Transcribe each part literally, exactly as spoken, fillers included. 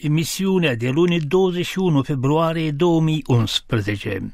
Emisiunea de luni douăzeci și unu februarie două mii unsprezece.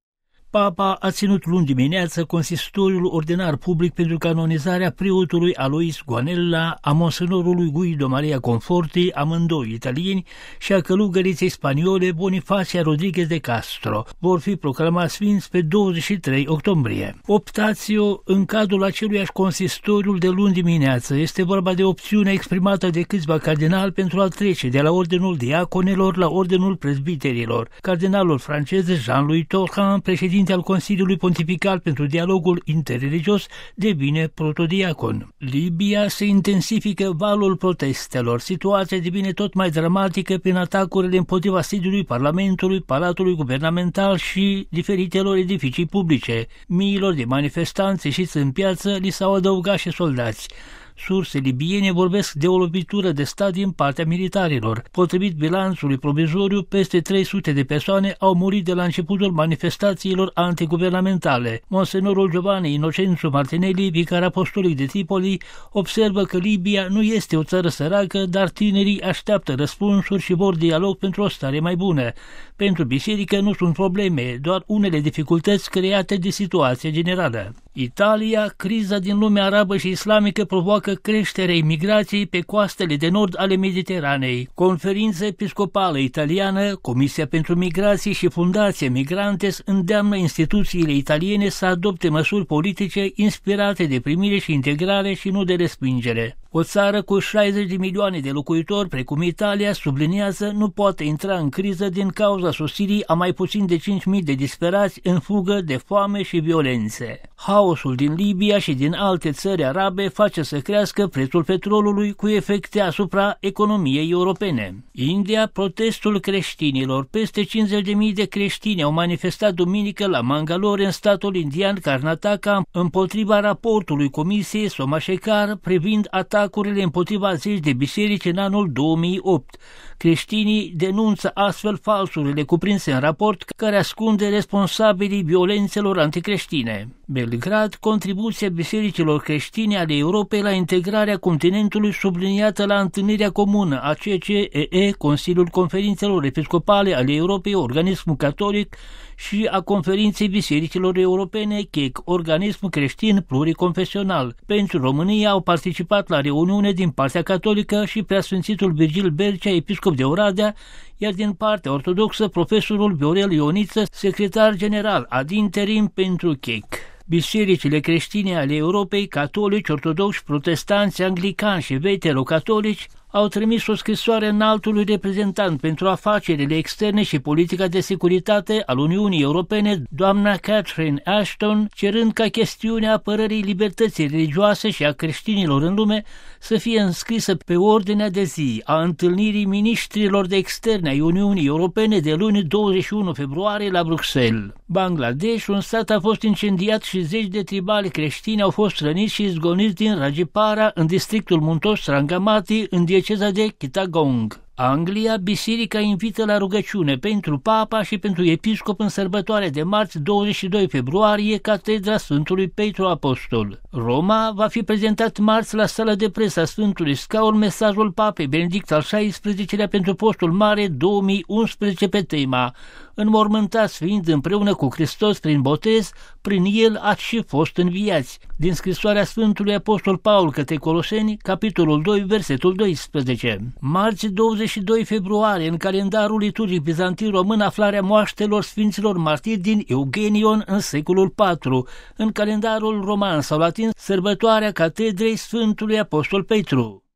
Papa a ținut luni dimineață consistoriul ordinar public pentru canonizarea preotului Alois Goanella, a monsenorului Guido Maria Conforti, amândoi italieni, și a călugăriței spaniole Bonifacia Rodriguez de Castro. Vor fi proclamați sfinți pe douăzeci și trei octombrie. Optatio în cadrul aceluiași consistoriul de luni dimineață. Este vorba de opțiunea exprimată de câțiva cardinali pentru a trece de la ordinul diaconelor la ordinul prezbiterilor. Cardinalul francez Jean-Louis Taurin, președinte al Consiliului Pontifical pentru Dialogul Interreligios, devine protodiacon. Libia se intensifică valul protestelor. Situația devine tot mai dramatică prin atacurile împotriva sediului Parlamentului, Palatului Guvernamental și diferitelor edificii publice. Miilor de manifestanți ieșiți în piață li s-au adăugat și soldați. Surse libiene vorbesc de o lovitură de stat din partea militarilor. Potrivit bilanțului provizoriu, peste trei sute de persoane au murit de la începutul manifestațiilor antiguvernamentale. Monsenorul Giovanni Inocenzo Martinelli, vicar apostolic de Tripoli, observă că Libia nu este o țară săracă, dar tinerii așteaptă răspunsuri și vor dialog pentru o stare mai bună. Pentru biserică nu sunt probleme, doar unele dificultăți create de situația generală. Italia, criza din lumea arabă și islamică provoacă creșterea imigrației pe coastele de nord ale Mediteranei. Conferința Episcopală Italiană, Comisia pentru Migrație și Fundația Migrantes îndeamnă instituțiile italiene să adopte măsuri politice inspirate de primire și integrare și nu de respingere. O țară cu șaizeci de milioane de locuitori, precum Italia, subliniază, nu poate intra în criză din cauza sosirii a mai puțin de cinci mii de disperați în fugă de foame și violențe. Haosul din Libia și din alte țări arabe face să crească prețul petrolului, cu efecte asupra economiei europene. India, protestul creștinilor. Peste cincizeci de mii de creștini au manifestat duminică la Mangalore, în statul indian Karnataka, împotriva raportului Comisiei Somashekar privind atacurile împotriva zeci de biserici în anul două mii opt. Creștinii denunță astfel falsurile cuprinse în raport, care ascunde responsabilii violențelor anticreștine. Belgrad, contribuția bisericilor creștine ale Europei la integrarea continentului, subliniată la întâlnirea comună a C C E E, Consiliul Conferințelor Episcopale ale Europei, organismul catolic, și a Conferinței Bisericilor Europene, C E C, organismul creștin pluriconfesional. Pentru România au participat la reuniune din partea catolică și Preasfințitul Virgil Bercea, episcop de Oradea, iar din partea ortodoxă profesorul Viorel Ioniță, secretar general ad interim pentru C E C. Bisericile creștine ale Europei, catolici, ortodoxi, protestanți, anglicani și veterocatolici, au trimis o scrisoare înaltului reprezentant pentru afacerile externe și politica de securitate al Uniunii Europene, doamna Catherine Ashton, cerând ca chestiunea apărării libertății religioase și a creștinilor în lume să fie înscrisă pe ordinea de zi a întâlnirii miniștrilor de externe ai Uniunii Europene de luni douăzeci și unu februarie la Bruxelles. Bangladesh, un stat a fost incendiat și zeci de tribali creștini au fost răniți și izgoniți din Rajipara, în districtul muntos Rangamati, în dieceza de Chittagong. Anglia, biserica invită la rugăciune pentru papa și pentru episcop în sărbătoarea de marți douăzeci și doi februarie, catedra Sfântului Petru Apostol. Roma va fi prezentat marți la sala de presă a Sfântului Scaun mesajul papei Benedict al șaisprezecelea pentru postul mare două mii unsprezece pe tema înmormântați fiind împreună cu Hristos prin botez, prin el ați și fost înviați. Din scrisoarea Sfântului Apostol Paul către Coloseni, capitolul doi, versetul doisprezece. Marți douăzeci și doi februarie, în calendarul liturgic bizantin român, aflarea moaștelor Sfinților Martiri din Eugenion în secolul patru. În calendarul roman sau latin, sărbătoarea catedrei Sfântului Apostol Petru.